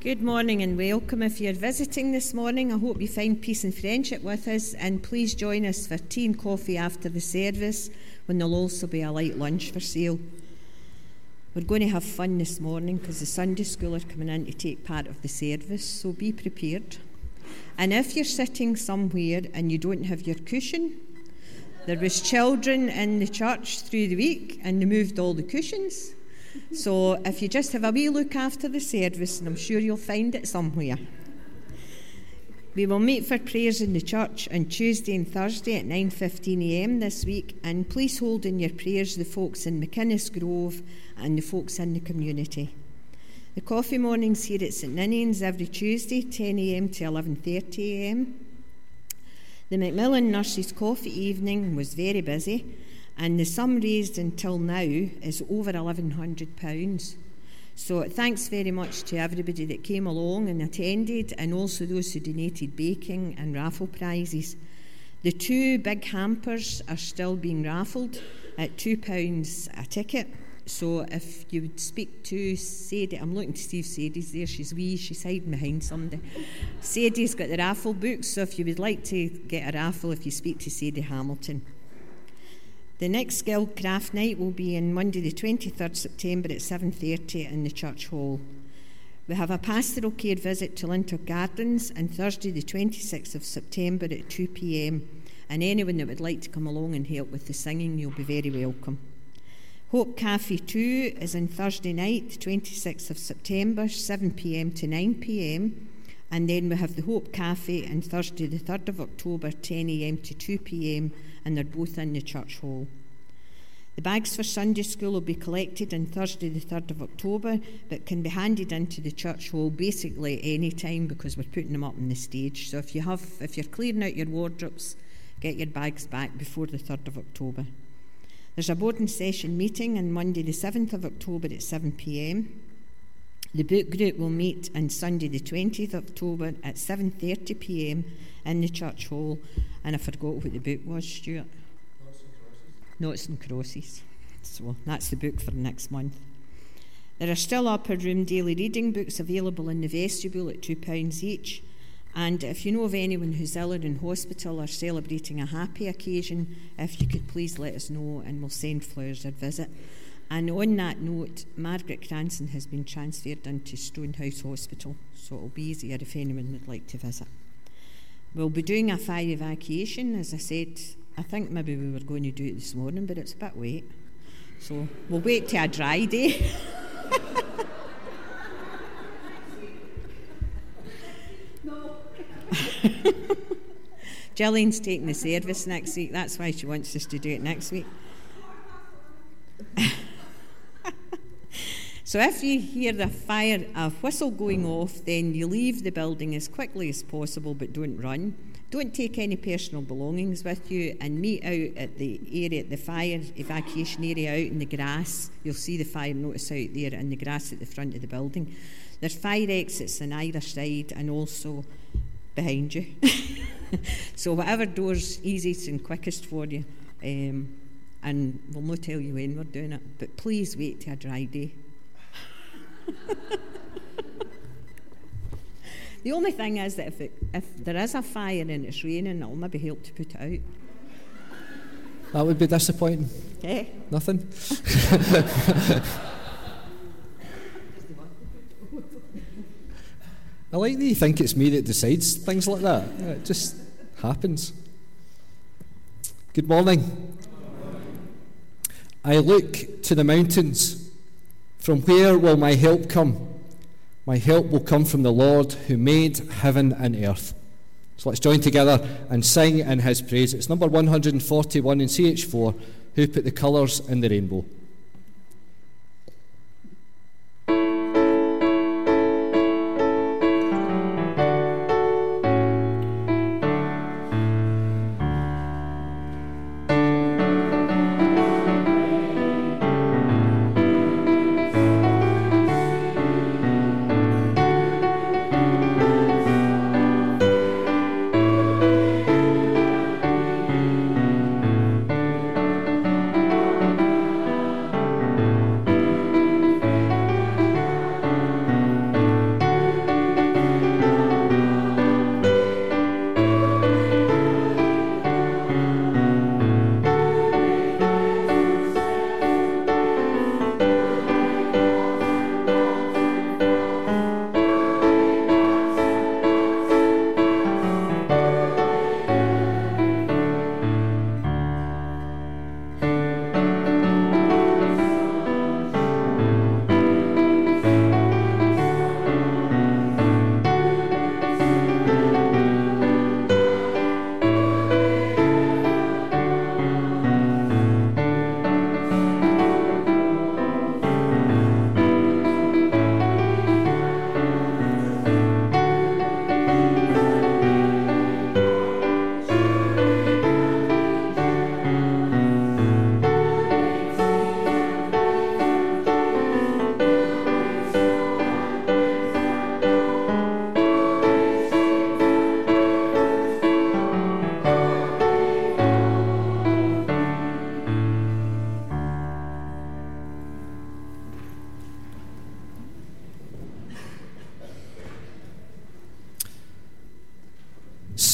Good morning and welcome. If you're visiting this morning, I hope you find peace and friendship with us, and please join us for tea and coffee after the service, when there'll also be a light lunch for sale. We're going to have fun this morning because the Sunday school are coming in to take part of the service, so be prepared. And if you're sitting somewhere and you don't have your cushion, there was children in the church through the week and they moved all the cushions. So if you just have a wee look after the service, and I'm sure you'll find it somewhere. We will meet for prayers in the church on Tuesday and Thursday at 9:15am this week, and please hold in your prayers the folks in McInnes Grove and the folks in the community. The coffee mornings here at St Ninian's every Tuesday, 10am to 11:30am. The Macmillan Nurses Coffee Evening was very busy, and the sum raised until now is over £1,100. So thanks very much to everybody that came along and attended, and also those who donated baking and raffle prizes. The 2 big hampers are still being raffled at £2 a ticket. So if you would speak to Sadie, I'm looking to see if Sadie's there, she's hiding behind somebody. Sadie's got the raffle book, so if you would like to get a raffle, if you speak to Sadie Hamilton. The next Guild Craft Night will be on Monday the 23rd September at 7:30 in the Church Hall. We have a pastoral care visit to Linter Gardens on Thursday the 26th of September at 2pm, and anyone that would like to come along and help with the singing, you'll be very welcome. Hope Cafe 2 is on Thursday night, the 26th of September, 7pm to 9pm, and then we have the Hope Cafe on Thursday the 3rd of October, 10am to 2pm, and they're both in the church hall. The bags for Sunday school will be collected on Thursday the 3rd of October, but can be handed into the church hall basically any time because we're putting them up on the stage. So if you're clearing out your wardrobes, get your bags back before the 3rd of October. There's a boarding session meeting on Monday the 7th of October at 7pm. The book group will meet on Sunday the 20th of October at 7:30pm in the church hall. And I forgot what the book was, Stuart. Noughts and Crosses. So that's the book for next month. There are still upper room daily reading books available in the vestibule at £2 each. And if you know of anyone who's ill or in hospital or celebrating a happy occasion, if you could please let us know and we'll send flowers or visit. And on that note, Margaret Cranston has been transferred into Stonehouse Hospital, so it'll be easier if anyone would like to visit. We'll be doing a fire evacuation, as I said. I think maybe we were going to do it this morning, but it's a bit wet. So we'll wait till a dry day. No. Gillian's taking the service next week. That's why she wants us to do it next week. So if you hear a whistle going off, then you leave the building as quickly as possible, but don't run. Don't take any personal belongings with you, and meet out at the fire evacuation area out in the grass. You'll see the fire notice out there in the grass at the front of the building. There's fire exits on either side and also behind you. So whatever door's easiest and quickest for you, and we'll not tell you when we're doing it, but please wait till a dry day. The only thing is that if there is a fire and it's raining, it'll maybe help to put it out. That would be disappointing. Yeah. Nothing. I like that you think it's me that decides things like that. It just happens. Good morning. I look to the mountains. From where will my help come? My help will come from the Lord who made heaven and earth. So let's join together and sing in his praise. It's number 141 in CH4, Who Put the Colours in the Rainbow.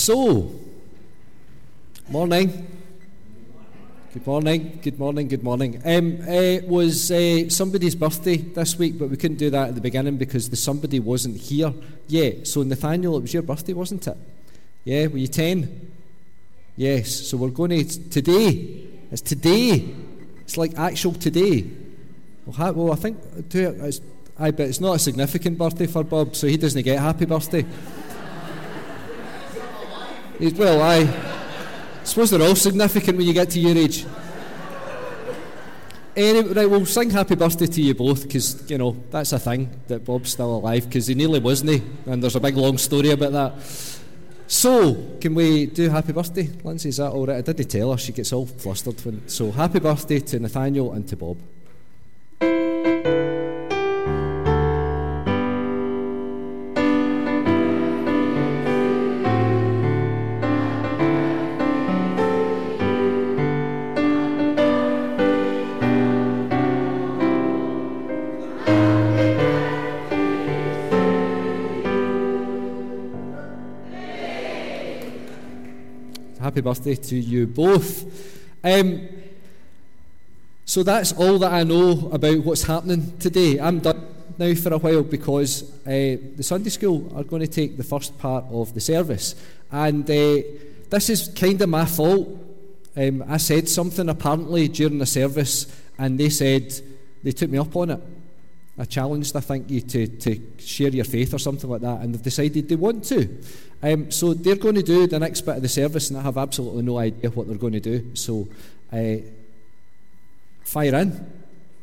So, morning. Good morning, good morning, good morning. It was somebody's birthday this week, but we couldn't do that at the beginning because the somebody wasn't here yet. So, Nathaniel, it was your birthday, wasn't it? Yeah, were you 10? Yes, so we're going to, today, it's today. It's like actual today. Well, I think, but it's not a significant birthday for Bob, so he doesn't get happy birthday. Well, I suppose they're all significant when you get to your age. Anyway, right, we'll sing happy birthday to you both, because, you know, that's a thing, that Bob's still alive, because he nearly wasn't, and there's a big long story about that. So, can we do happy birthday, Lindsay? Is that all right? I didn't tell her, she gets all flustered. So, happy birthday to Nathaniel and to Bob. Happy birthday to you both. So that's all that I know about what's happening today. I'm done now for a while because the Sunday school are going to take the first part of the service. And this is kind of my fault. I said something apparently during the service, and they took me up on it. I challenged, I think, you to share your faith or something like that, and they've decided they want to. So they're going to do the next bit of the service, and I have absolutely no idea what they're going to do. So, fire in.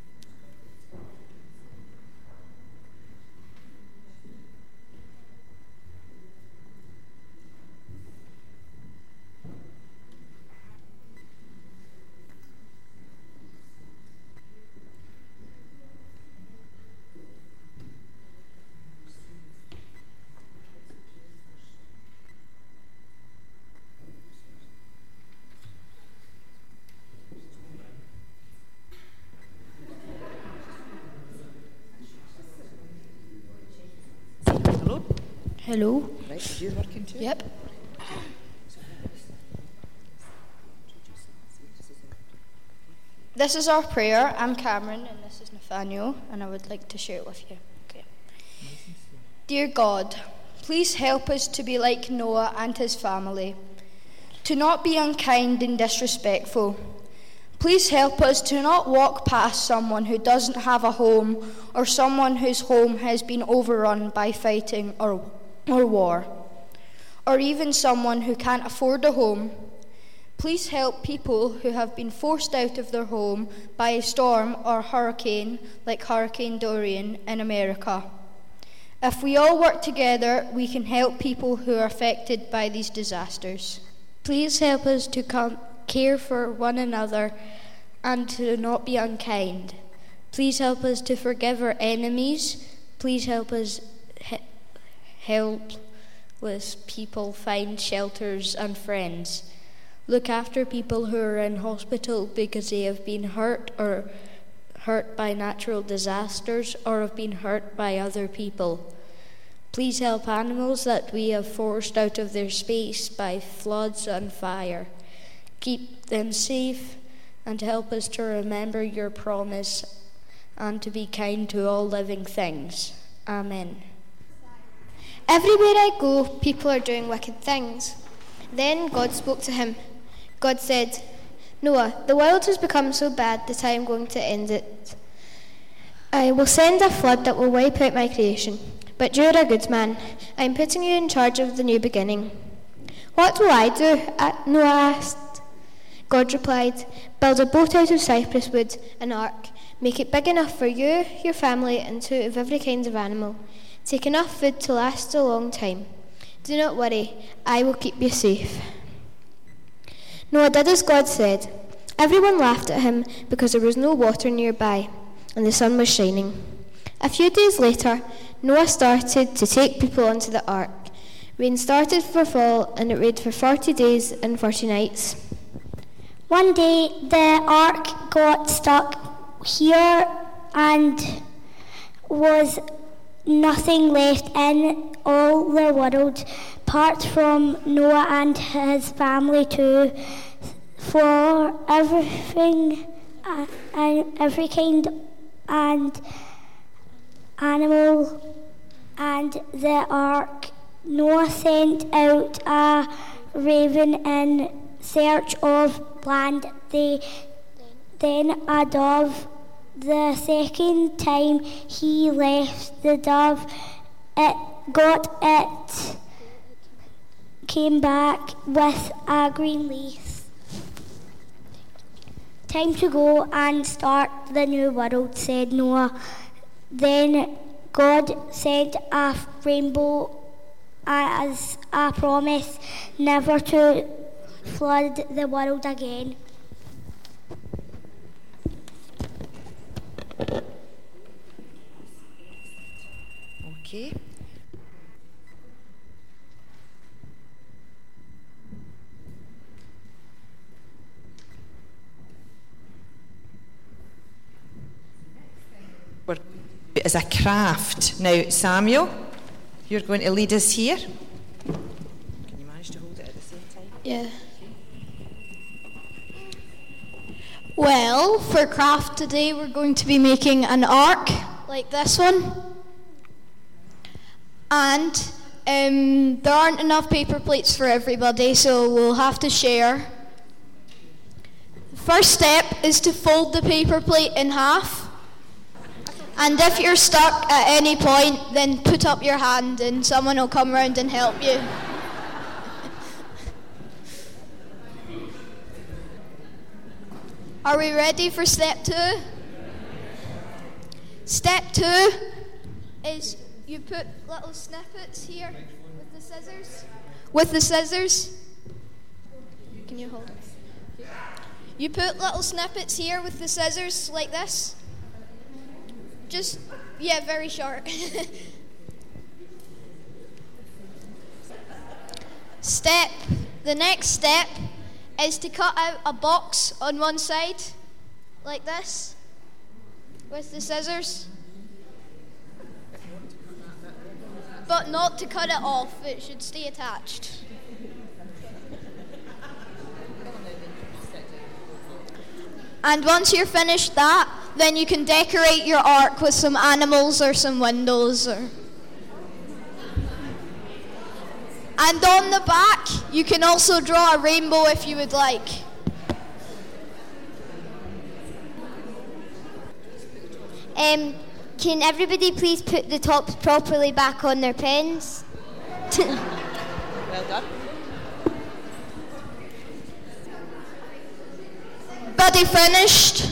Hello. Right, you're working too? Yep. This is our prayer. I'm Cameron and this is Nathaniel, and I would like to share it with you. Okay. Dear God, please help us to be like Noah and his family, to not be unkind and disrespectful. Please help us to not walk past someone who doesn't have a home or someone whose home has been overrun by fighting or war, or even someone who can't afford a home. Please help people who have been forced out of their home by a storm or hurricane like Hurricane Dorian in America. If we all work together, we can help people who are affected by these disasters. Please help us to care for one another and to not be unkind. Please help us to forgive our enemies. Please help us helpless people find shelters and friends. Look after people who are in hospital because they have been hurt by natural disasters or have been hurt by other people. Please help animals that we have forced out of their space by floods and fire. Keep them safe and help us to remember your promise and to be kind to all living things. Amen. Everywhere I go, people are doing wicked things. Then God spoke to him. God said, Noah, the world has become so bad that I am going to end it. I will send a flood that will wipe out my creation. But you're a good man. I am putting you in charge of the new beginning. What will I do? Noah asked. God replied, build a boat out of cypress wood, an ark. Make it big enough for you, your family, and 2 of every kind of animal. Take enough food to last a long time. Do not worry, I will keep you safe. Noah did as God said. Everyone laughed at him because there was no water nearby, and the sun was shining. A few days later, Noah started to take people onto the ark. Rain started for fall, and it rained for 40 days and 40 nights. One day, the ark got stuck here and was nothing left in all the world, apart from Noah and his family too, for everything and every kind and animal and the ark. Noah sent out a raven in search of land, then a dove. The second time he left the dove, it came back with a green leaf. Time to go and start the new world, said Noah. Then God sent a rainbow as a promise never to flood the world again. Okay. As a craft. Now, Samuel, you're going to lead us here. Can you manage to hold it at the same time? Yeah. Well, for craft today, we're going to be making an ark like this one. And there aren't enough paper plates for everybody, so we'll have to share. The first step is to fold the paper plate in half. And if you're stuck at any point, then put up your hand and someone will come around and help you. Are we ready for step 2? Step 2 is you put little snippets here with the scissors. With the scissors. Can you hold it? You put little snippets here with the scissors like this. Just, yeah, very short. The next step is to cut out a box on one side, like this, with the scissors. But not to cut it off, it should stay attached. And once you're finished that, then you can decorate your ark with some animals or some windows. And on the back, you can also draw a rainbow if you would like. Can everybody please put the tops properly back on their pens? Well done. Everybody finished?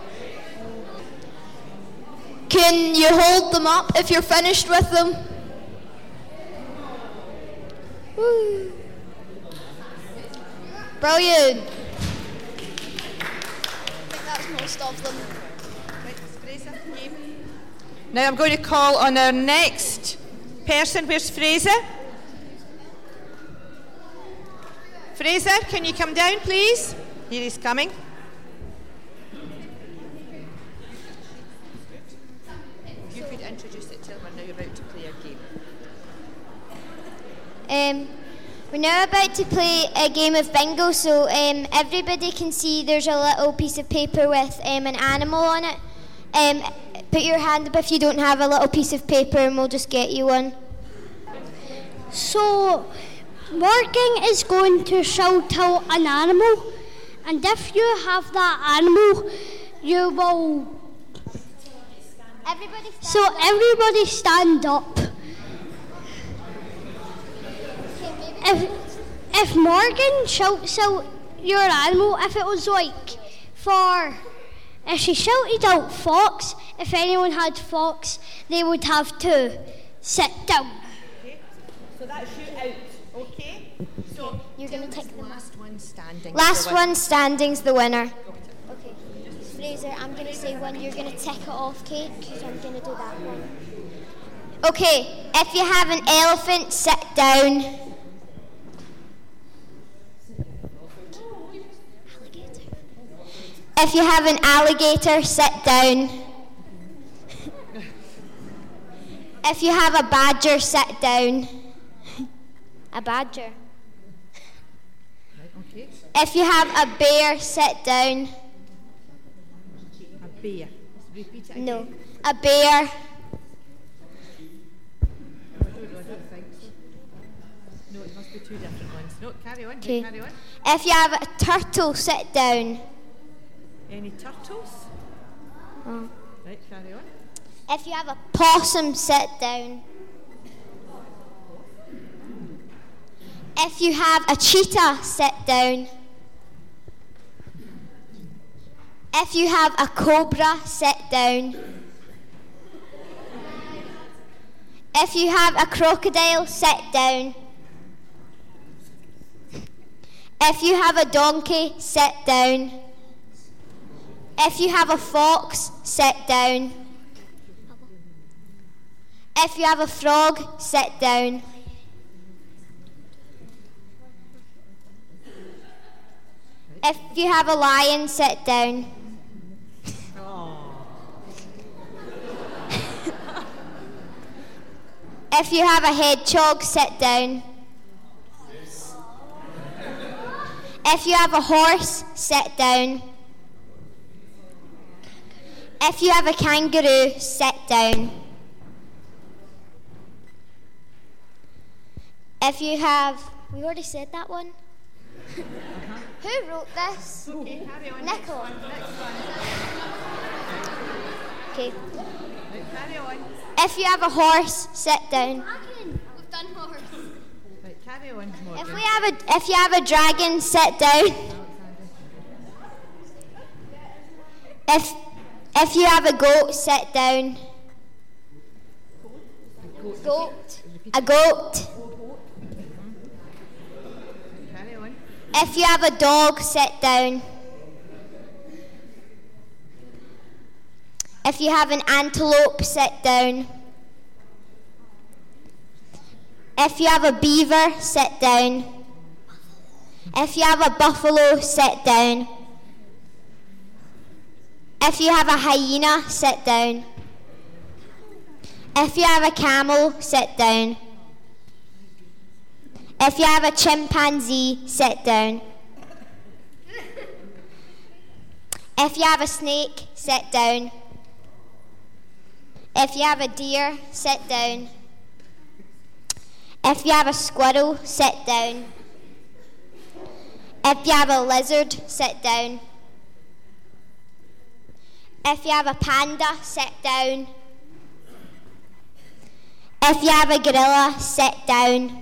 Can you hold them up if you're finished with them? Woo. Brilliant. I think that's most of them. Now I'm going to call on our next person. Where's Fraser? Fraser, can you come down, please? Here he's coming. You could introduce it to him, and now you're about to play a game. We're now about to play a game of bingo, so everybody can see there's a little piece of paper with an animal on it. Put your hand up if you don't have a little piece of paper and we'll just get you one. So, Morgan is going to shout out an animal, and if you have that animal, you will... Everybody stand up. If Morgan shouts out your animal, if it was if she shouted out fox, if anyone had fox, they would have to sit down. Okay. So that's shoot out. Okay. So you're going to take the last one standing. Last one standing's the winner. Okay. Fraser, I'm going to say one. You're going to tick it off, Kate. So I'm going to do that one. Okay. If you have an elephant, sit down. If you have an alligator, sit down. If you have a badger, sit down. A badger. Right, okay. If you have a bear, sit down. A bear. Repeat it again. No. A bear. I don't think so. No, it must be two different ones. No, carry on. Okay. Carry on. If you have a turtle, sit down. Any turtles? Oh. Right, carry on. If you have a possum, sit down. If you have a cheetah, sit down. If you have a cobra, sit down. If you have a crocodile, sit down. If you have a donkey, sit down. If you have a fox, sit down. If you have a frog, sit down. If you have a lion, sit down. If you have a hedgehog, sit down. If you have a horse, sit down. If you have a kangaroo, sit down. If you have... We already said that one. Who wrote this? Okay, carry on. Nicola. Next one. Okay. Right, carry on. If you have a horse, sit down. We've done horse. Right, carry on. Morgan. If you have a dragon, sit down. If you have a goat, sit down. Goat. A goat. Carry on. If you have a dog, sit down. If you have an antelope, sit down. If you have a beaver, sit down. If you have a buffalo, sit down. If you have a hyena, sit down. If you have a camel, sit down. If you have a chimpanzee, sit down. If you have a snake, sit down. If you have a deer, sit down. If you have a squirrel, sit down. If you have a lizard, sit down. If you have a panda, sit down. If you have a gorilla, sit down.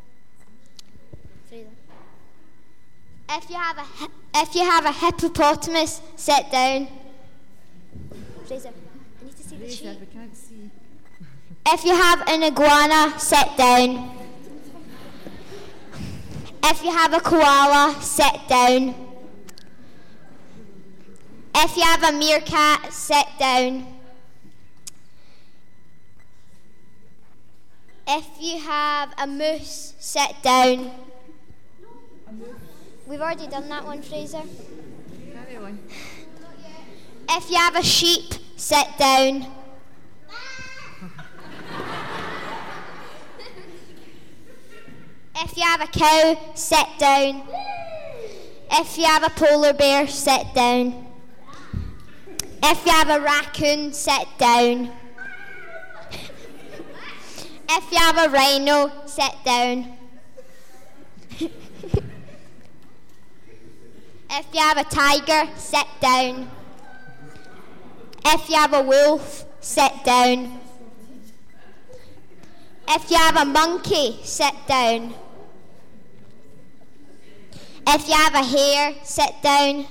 If you have a hippopotamus, sit down. Fraser, I need to see the sheet. We can't see. If you have an iguana, sit down. If you have a koala, sit down. If you have a meerkat, sit down. If you have a moose, sit down. We've already done that one, Fraser. Carry on. If you have a sheep, sit down. If you have a cow, sit down. If you have a polar bear, sit down. If you have a raccoon, sit down. If you have a rhino, sit down. If you have a tiger, sit down. If you have a wolf, sit down. If you have a monkey, sit down. If you have a hare, sit down.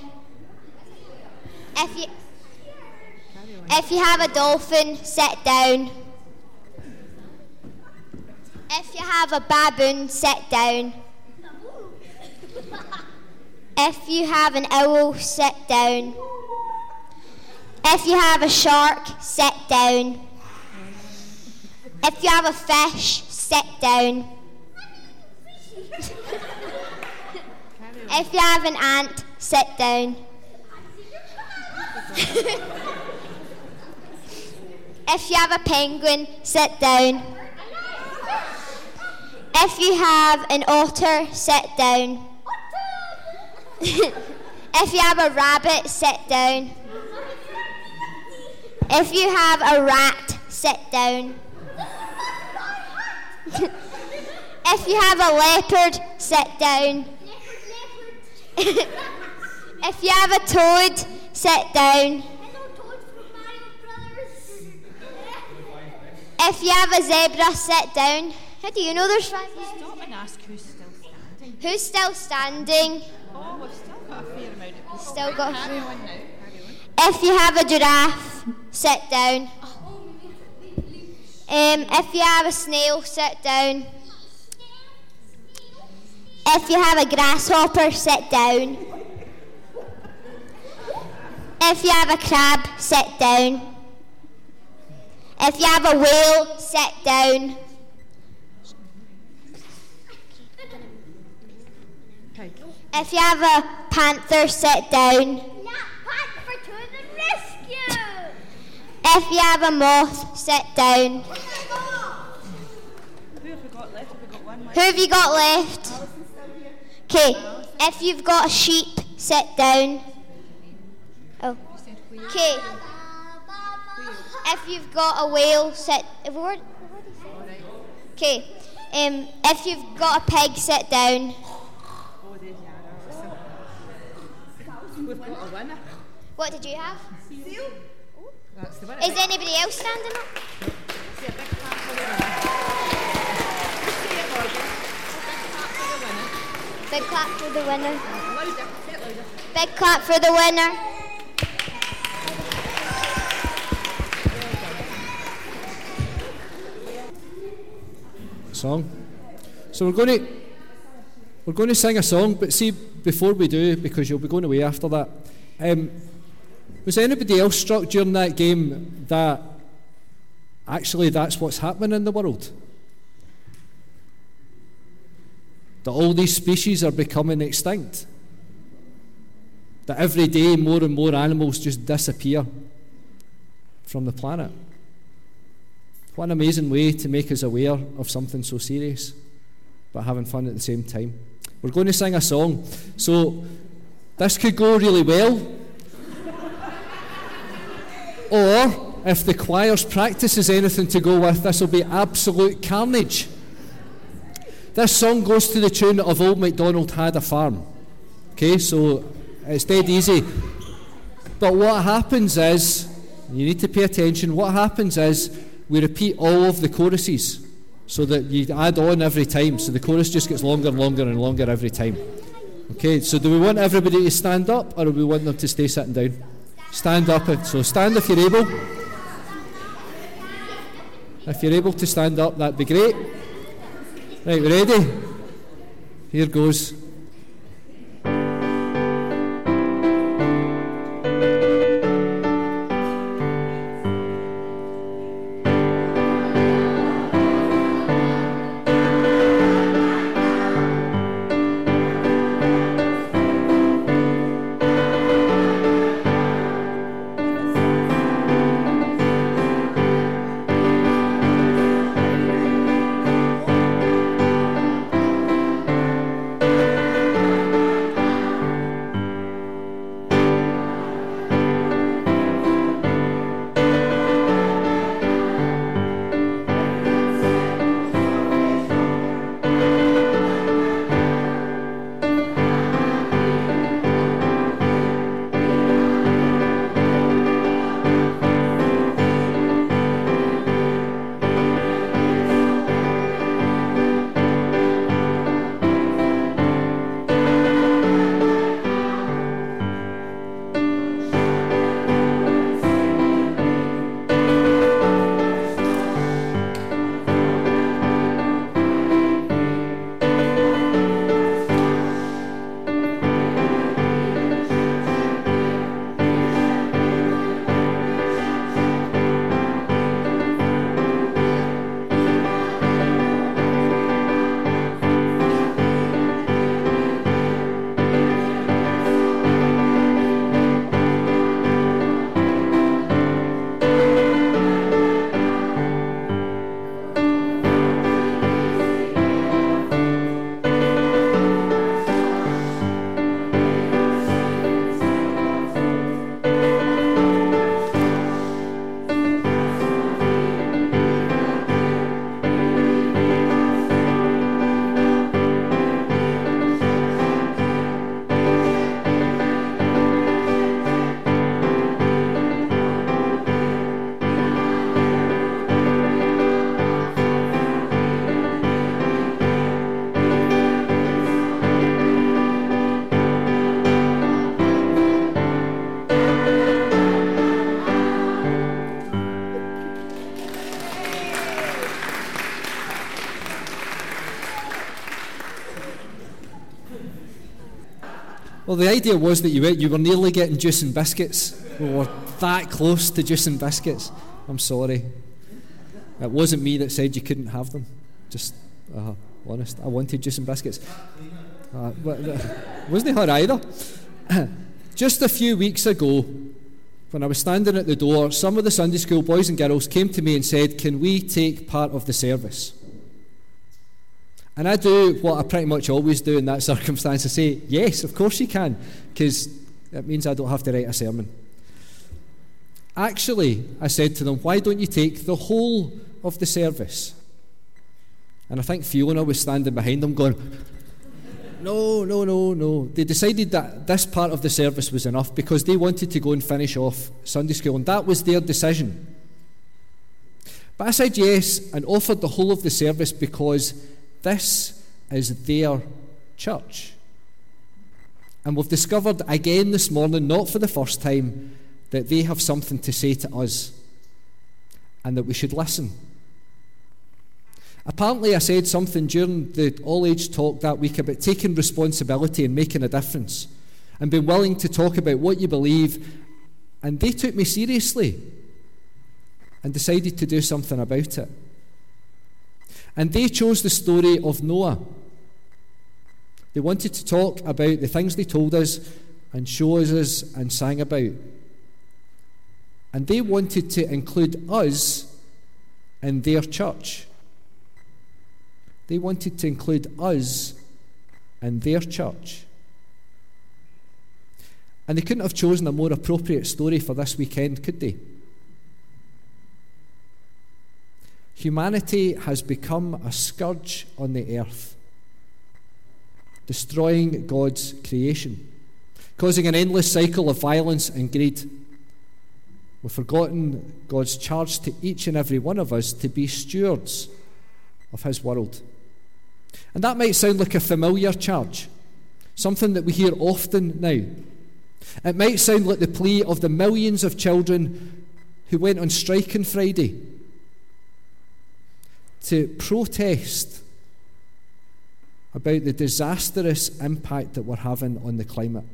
If you have a dolphin, sit down. If you have a baboon, sit down. If you have an owl, sit down. If you have a shark, sit down. If you have a fish, sit down. If you have an ant, sit down. If you have a penguin, sit down. If you have an otter, sit down. If you have a rabbit, sit down. If you have a rat, sit down. If you have a leopard, sit down. If you have a toad, sit down. If you have a zebra, sit down. How do you know there's 5? Stop and ask who's still standing. Who's still standing? Oh, we've still got a fair amount of people. Still got a Carry fair. on now. Carry on. If you have a giraffe, sit down. If you have a snail, sit down. If you have a grasshopper, sit down. If you have a crab, sit down. If you have a whale, sit down. If you have a panther, sit down. Panther to the rescue! If you have a moth, sit down. Who have we got left? Have we got one? Who have you got left? Okay. If you've got a sheep, sit down. Oh. Okay. If you've got a whale, sit. Okay. If you've got a pig, sit down. We've got a winner. What did you have? Seal. That's the winner. Is anybody else standing up? Say a big clap for the winner. Say it, Morgan. A big clap for the winner. Big clap for the winner. Louder. Say it louder. Big clap for the winner. Song. So we're going to sing a song, but see, before we do, because you'll be going away after that, was anybody else struck during that game that actually that's what's happening in the world? That all these species are becoming extinct? That every day more and more animals just disappear from the planet? What an amazing way to make us aware of something so serious, but having fun at the same time. We're going to sing a song, so this could go really well. Or, if the choir's practice is anything to go with, this will be absolute carnage. This song goes to the tune of Old MacDonald Had a Farm. Okay, so it's dead easy. But what happens is, you need to pay attention, what happens is we repeat all of the choruses so that you add on every time, so the chorus just gets longer and longer and longer every time. Okay, so do we want everybody to stand up, or do we want them to stay sitting down? Stand up, so stand if you're able. If you're able to stand up, that'd be great. Right, we ready? Here goes. Well, the idea was that you were nearly getting juice and biscuits. We were that close to juice and biscuits. I'm sorry. It wasn't me that said you couldn't have them. Just honest. I wanted juice and biscuits. Wasn't her either. Just a few weeks ago, when I was standing at the door, some of the Sunday school boys and girls came to me and said, "Can we take part of the service?" And I do what I pretty much always do in that circumstance. I say, "Yes, of course you can," because it means I don't have to write a sermon. Actually, I said to them, "Why don't you take the whole of the service?" And I think Fiona was standing behind them going, No. They decided that this part of the service was enough because they wanted to go and finish off Sunday school, and that was their decision. But I said yes and offered the whole of the service because this is their church. And we've discovered again this morning, not for the first time, that they have something to say to us and that we should listen. Apparently I said something during the all-age talk that week about taking responsibility and making a difference and being willing to talk about what you believe, and they took me seriously and decided to do something about it. And they chose the story of Noah. They wanted to talk about the things they told us and showed us and sang about. And they wanted to include us in their church. They wanted to include us in their church. And they couldn't have chosen a more appropriate story for this weekend, could they? Humanity has become a scourge on the earth, destroying God's creation, causing an endless cycle of violence and greed. We've forgotten God's charge to each and every one of us to be stewards of His world. And that might sound like a familiar charge, something that we hear often now. It might sound like the plea of the millions of children who went on strike on Friday to protest about the disastrous impact that we're having on the climate.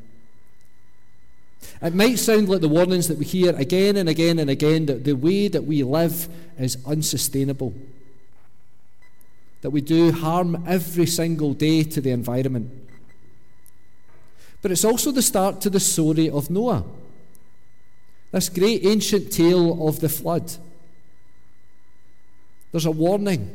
It might sound like the warnings that we hear again and again and again that the way that we live is unsustainable, that we do harm every single day to the environment. But it's also the start to the story of Noah, this great ancient tale of the flood. There's a warning.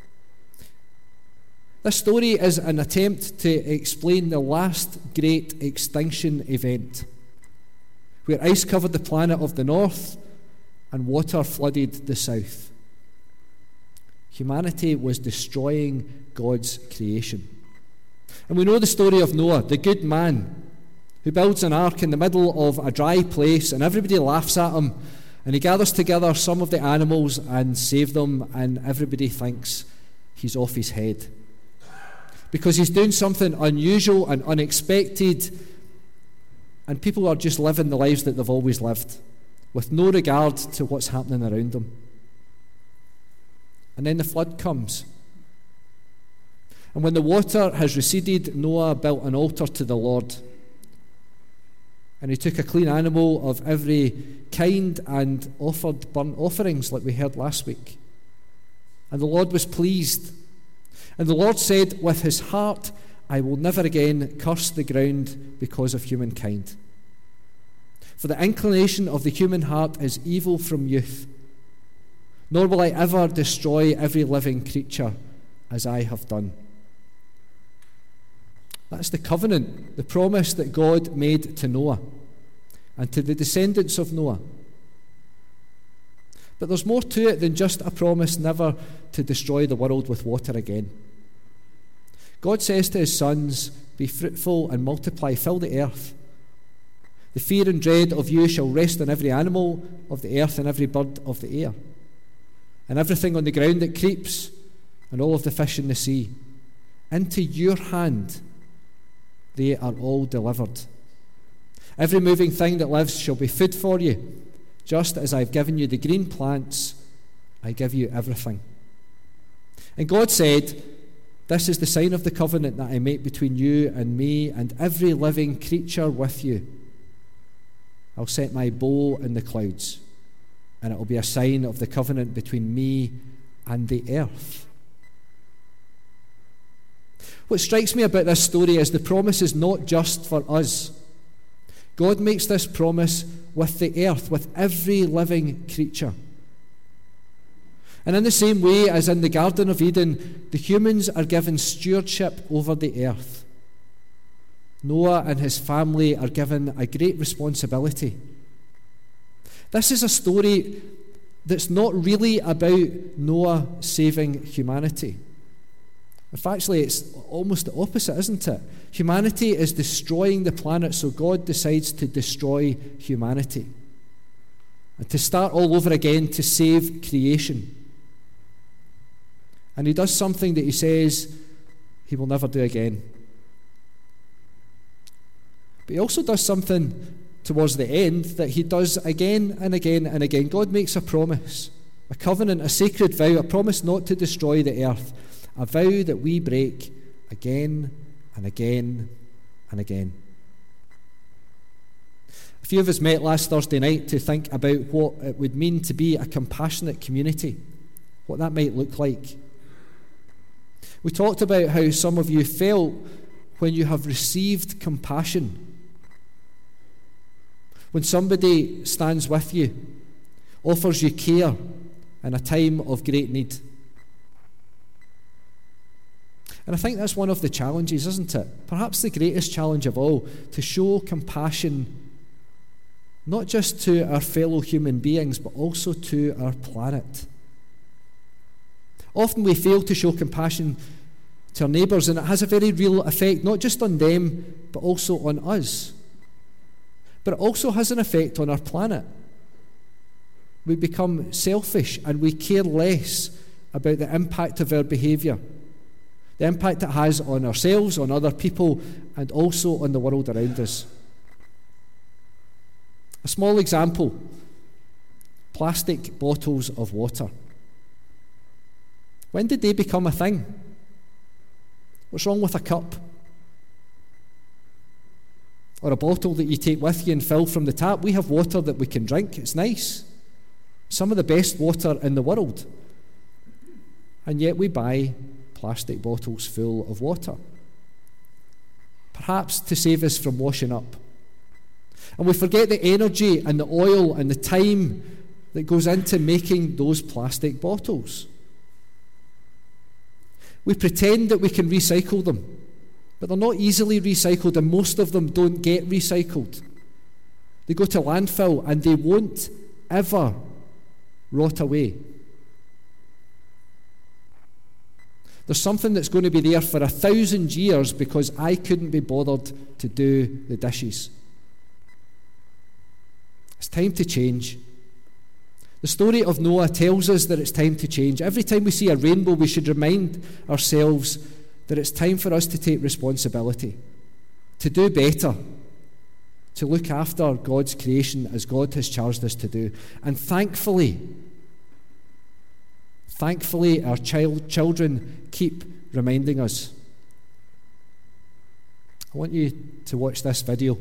This story is an attempt to explain the last great extinction event, where ice covered the planet of the north and water flooded the south. Humanity was destroying God's creation. And we know the story of Noah, the good man, who builds an ark in the middle of a dry place, and everybody laughs at him, and he gathers together some of the animals and saves them, and everybody thinks he's off his head, because he's doing something unusual and unexpected, and people are just living the lives that they've always lived, with no regard to what's happening around them. And then the flood comes. And when the water has receded, Noah built an altar to the Lord. And he took a clean animal of every kind and offered burnt offerings like we heard last week. And the Lord was pleased. And the Lord said, with his heart, I will never again curse the ground because of humankind. For the inclination of the human heart is evil from youth, nor will I ever destroy every living creature as I have done. That's the covenant, the promise that God made to Noah and to the descendants of Noah. But there's more to it than just a promise never to destroy the world with water again. God says to his sons, be fruitful and multiply, fill the earth. The fear and dread of you shall rest on every animal of the earth and every bird of the air, and everything on the ground that creeps, and all of the fish in the sea. Into your hand they are all delivered. Every moving thing that lives shall be food for you. Just as I've given you the green plants, I give you everything. And God said, This is the sign of the covenant that I make between you and me and every living creature with you. I'll set my bow in the clouds, and it will be a sign of the covenant between me and the earth. What strikes me about this story is the promise is not just for us. God makes this promise with the earth, with every living creature. And in the same way as in the Garden of Eden, the humans are given stewardship over the earth. Noah and his family are given a great responsibility. This is a story that's not really about Noah saving humanity. In fact, it's almost the opposite, isn't it? Humanity is destroying the planet, so God decides to destroy humanity and to start all over again to save creation. And he does something that he says he will never do again. But he also does something towards the end that he does again and again and again. God makes a promise, a covenant, a sacred vow, a promise not to destroy the earth, a vow that we break again and again and again. A few of us met last Thursday night to think about what it would mean to be a compassionate community, what that might look like. We talked about how some of you felt when you have received compassion. When somebody stands with you, offers you care in a time of great need. And I think that's one of the challenges, isn't it? Perhaps the greatest challenge of all, to show compassion not just to our fellow human beings, but also to our planet. Often we fail to show compassion to our neighbours, and it has a very real effect, not just on them, but also on us. But it also has an effect on our planet. We become selfish and we care less about the impact of our behaviour, the impact it has on ourselves, on other people, and also on the world around us. A small example: plastic bottles of water. When did they become a thing? What's wrong with a cup? Or a bottle that you take with you and fill from the tap? We have water that we can drink. It's nice. Some of the best water in the world. And yet we buy plastic bottles full of water. Perhaps to save us from washing up. And we forget the energy and the oil and the time that goes into making those plastic bottles. We pretend that we can recycle them, but they're not easily recycled, and most of them don't get recycled. They go to landfill and they won't ever rot away. There's something that's going to be there for 1,000 years because I couldn't be bothered to do the dishes. It's time to change. The story of Noah tells us that it's time to change. Every time we see a rainbow, we should remind ourselves that it's time for us to take responsibility, to do better, to look after God's creation as God has charged us to do. And thankfully, our children keep reminding us. I want you to watch this video.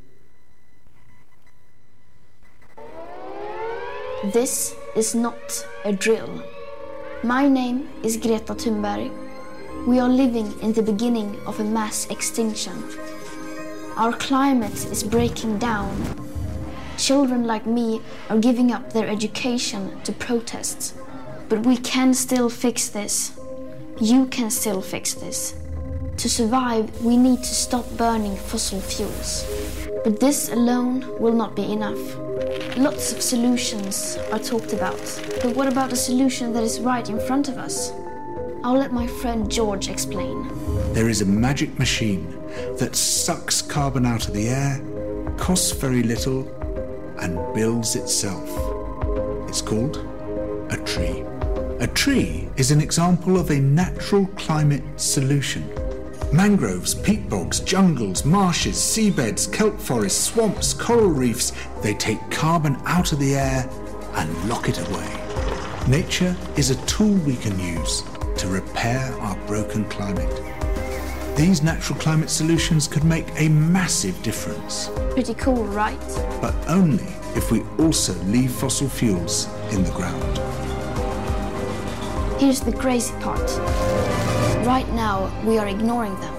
This is not a drill. My name is Greta Thunberg. We are living in the beginning of a mass extinction. Our climate is breaking down. Children like me are giving up their education to protest. But we can still fix this. You can still fix this. To survive, we need to stop burning fossil fuels. But this alone will not be enough. Lots of solutions are talked about. But what about a solution that is right in front of us? I'll let my friend George explain. There is a magic machine that sucks carbon out of the air, costs very little, and builds itself. It's called a tree. A tree is an example of a natural climate solution. Mangroves, peat bogs, jungles, marshes, seabeds, kelp forests, swamps, coral reefs, they take carbon out of the air and lock it away. Nature is a tool we can use to to repair our broken climate. These natural climate solutions could make a massive difference. Pretty cool, right? But only if we also leave fossil fuels in the ground. Here's the crazy part. Right now, we are ignoring them.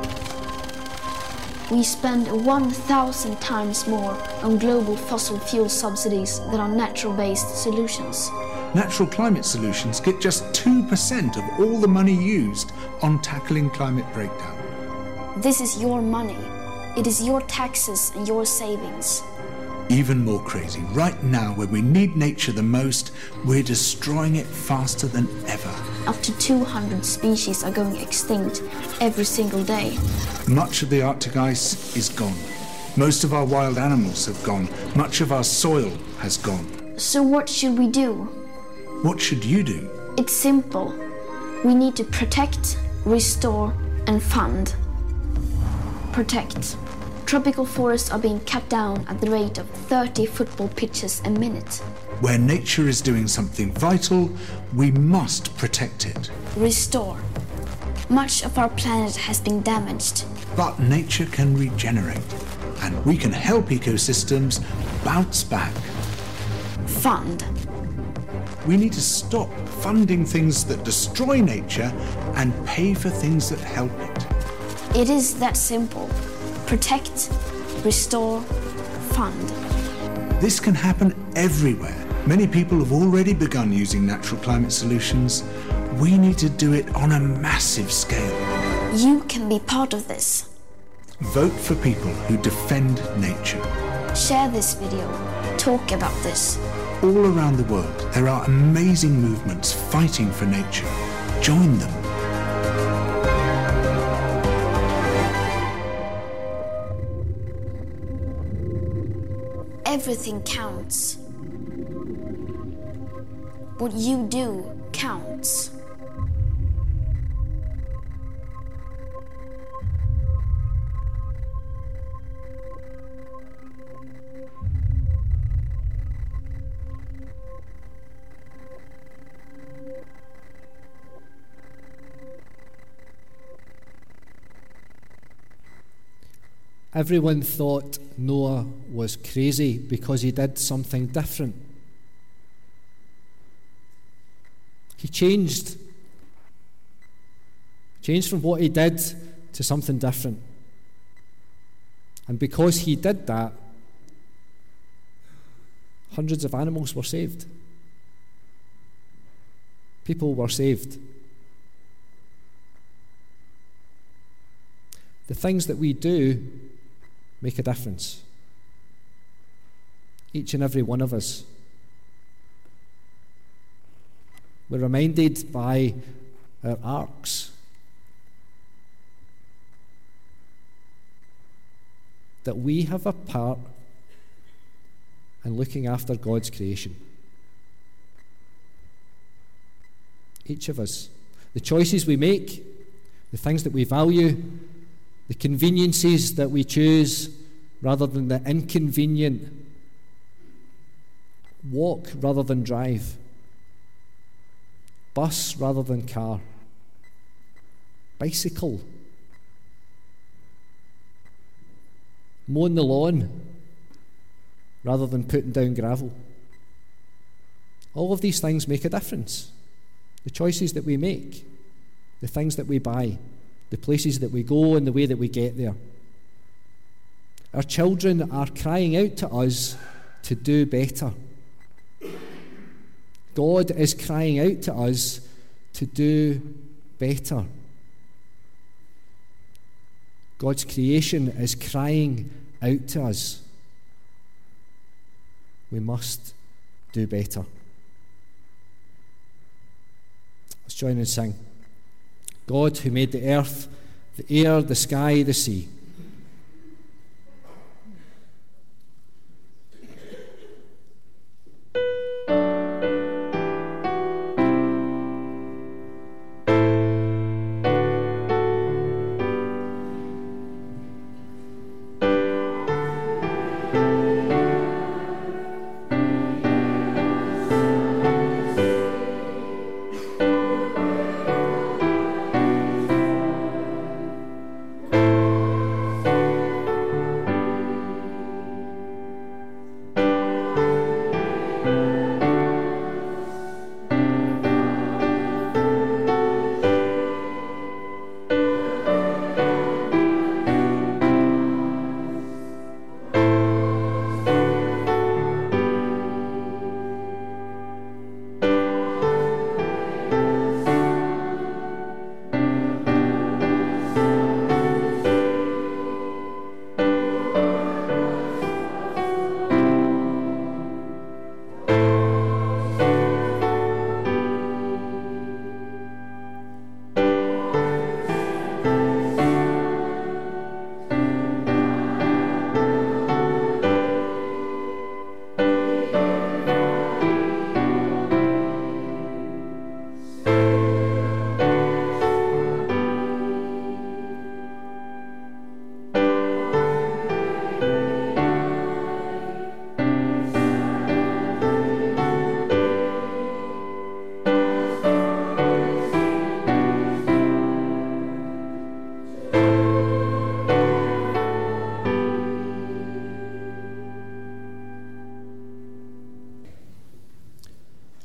We spend 1,000 times more on global fossil fuel subsidies than on natural-based solutions. Natural climate solutions get just 2% of all the money used on tackling climate breakdown. This is your money. It is your taxes and your savings. Even more crazy, right now when we need nature the most, we're destroying it faster than ever. Up to 200 species are going extinct every single day. Much of the Arctic ice is gone. Most of our wild animals have gone. Much of our soil has gone. So what should we do? What should you do? It's simple. We need to protect, restore, and fund. Protect. Tropical forests are being cut down at the rate of 30 football pitches a minute. Where nature is doing something vital, we must protect it. Restore. Much of our planet has been damaged. But nature can regenerate, and we can help ecosystems bounce back. Fund. We need to stop funding things that destroy nature and pay for things that help it. It is that simple. Protect, restore, fund. This can happen everywhere. Many people have already begun using natural climate solutions. We need to do it on a massive scale. You can be part of this. Vote for people who defend nature. Share this video. Talk about this. All around the world, there are amazing movements fighting for nature. Join them. Everything counts. What you do counts. Everyone thought Noah was crazy because he did something different. He changed from what he did to something different. And because he did that, hundreds of animals were saved. People were saved. The things that we do make a difference. Each and every one of us. We're reminded by our arcs that we have a part in looking after God's creation. Each of us. The choices we make, the things that we value, the conveniences that we choose rather than the inconvenient, walk rather than drive, bus rather than car, bicycle, mowing the lawn rather than putting down gravel. All of these things make a difference. The choices that we make, the things that we buy, the places that we go and the way that we get there. Our children are crying out to us to do better. God is crying out to us to do better. God's creation is crying out to us. We must do better. Let's join and sing. God who made the earth, the air, the sky, the sea.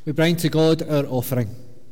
we bring to God our offering.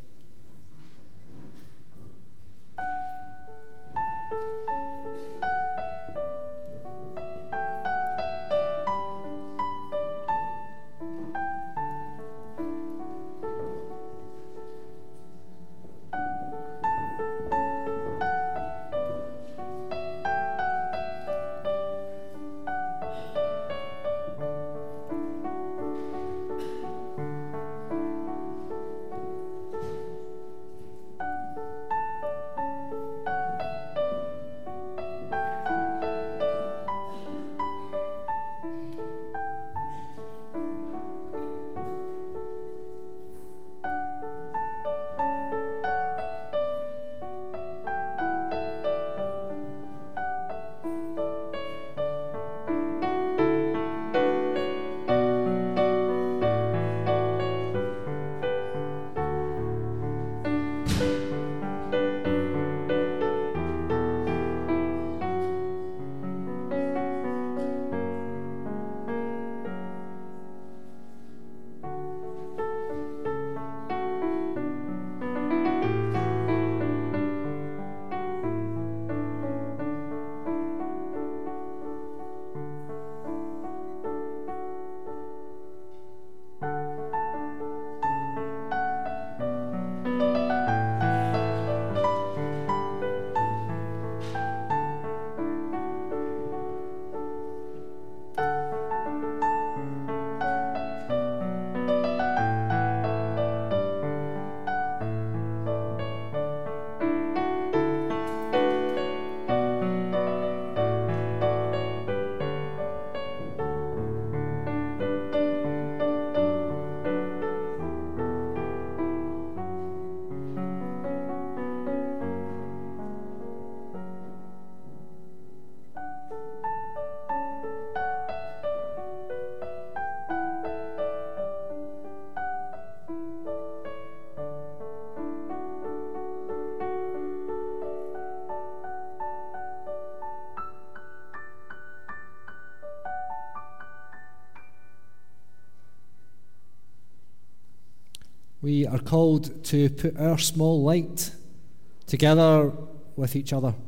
We are called to put our small light together with each other,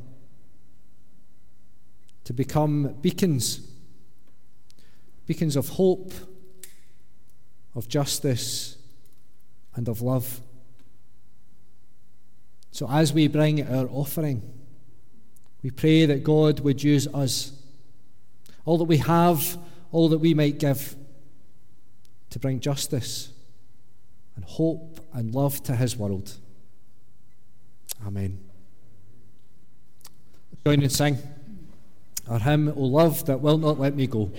to become beacons of hope, of justice, and of love. So as we bring our offering, we pray that God would use us, all that we have, all that we might give, to bring justice and hope and love to his world. Amen. Let's join and sing our hymn, O Love That Will Not Let Me Go.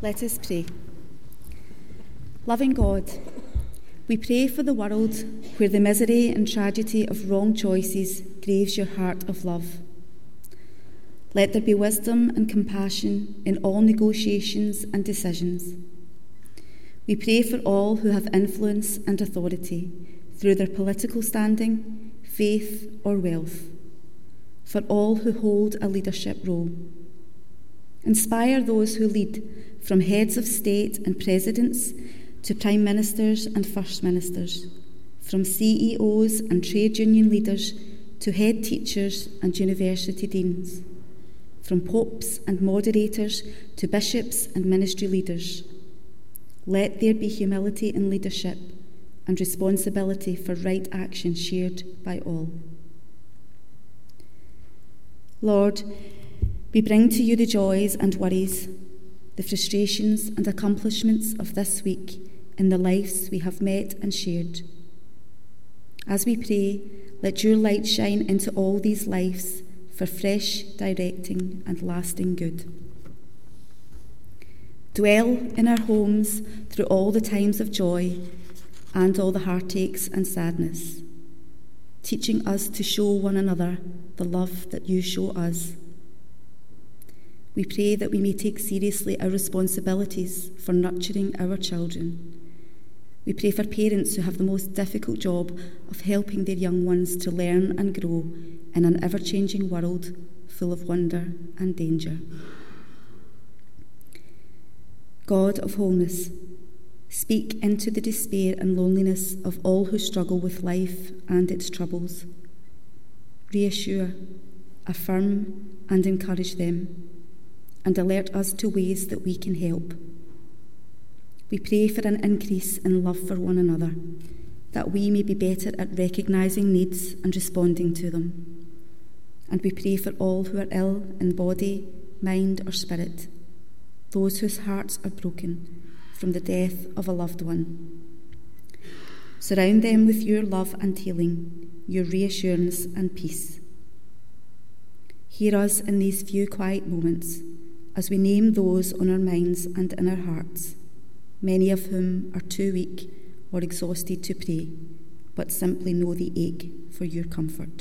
Let us pray. Loving God, we pray for the world where the misery and tragedy of wrong choices graves your heart of love. Let there be wisdom and compassion in all negotiations and decisions. We pray for all who have influence and authority through their political standing, faith, or wealth, for all who hold a leadership role. Inspire those who lead, from heads of state and presidents to prime ministers and first ministers, from CEOs and trade union leaders to head teachers and university deans, from popes and moderators to bishops and ministry leaders. Let there be humility in leadership and responsibility for right action shared by all. Lord, we bring to you the joys and worries, the frustrations and accomplishments of this week in the lives we have met and shared. As we pray, let your light shine into all these lives for fresh, directing and lasting good. Dwell in our homes through all the times of joy and all the heartaches and sadness, teaching us to show one another the love that you show us. We pray that we may take seriously our responsibilities for nurturing our children. We pray for parents who have the most difficult job of helping their young ones to learn and grow in an ever-changing world full of wonder and danger. God of wholeness, speak into the despair and loneliness of all who struggle with life and its troubles. Reassure, affirm, and encourage them, and alert us to ways that we can help. We pray for an increase in love for one another, that we may be better at recognising needs and responding to them. And we pray for all who are ill in body, mind, or spirit, those whose hearts are broken from the death of a loved one. Surround them with your love and healing, your reassurance and peace. Hear us in these few quiet moments as we name those on our minds and in our hearts, many of whom are too weak or exhausted to pray, but simply know the ache for your comfort.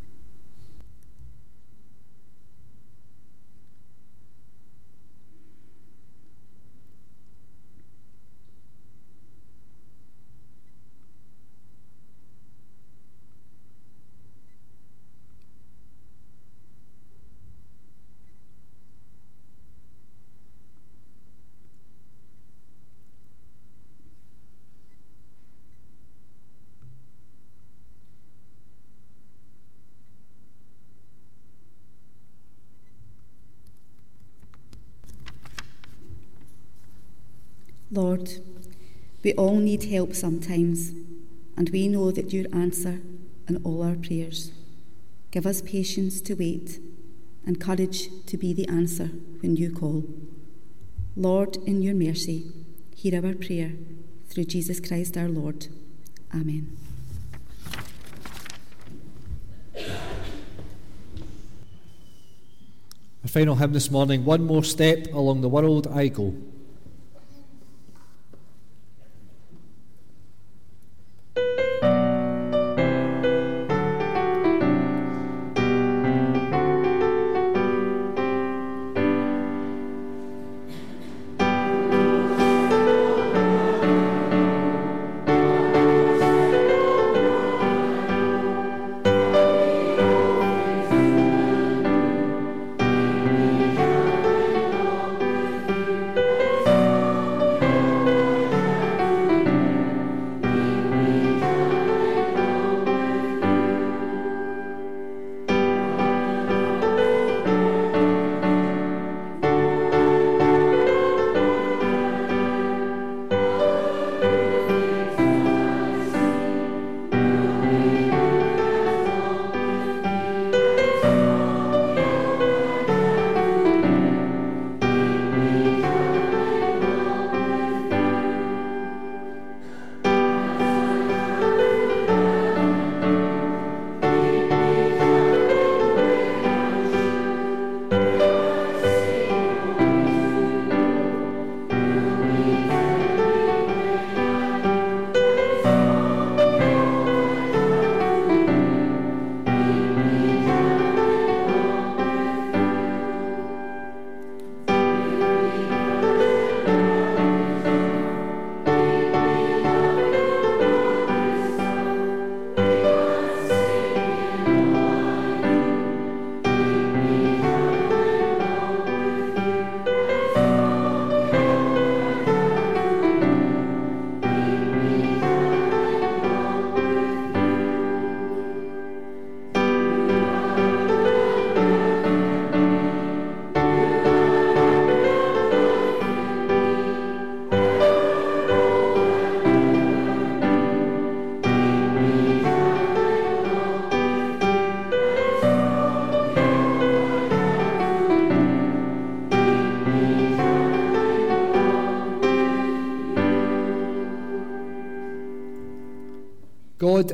Lord, we all need help sometimes, and we know that you answer in all our prayers. Give us patience to wait and courage to be the answer when you call. Lord, in your mercy, hear our prayer through Jesus Christ our Lord. Amen. Our final hymn this morning, One More Step Along the World I Go.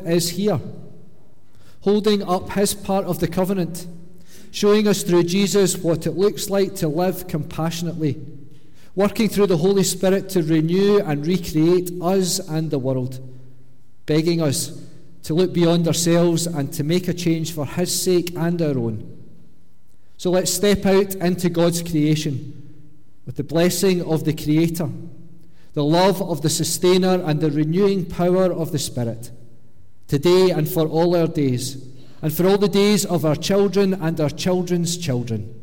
God is here, holding up his part of the covenant, showing us through Jesus what it looks like to live compassionately, working through the Holy Spirit to renew and recreate us and the world, begging us to look beyond ourselves and to make a change for his sake and our own. So let's step out into God's creation with the blessing of the Creator, the love of the Sustainer, and the renewing power of the Spirit, today and for all our days, and for all the days of our children and our children's children.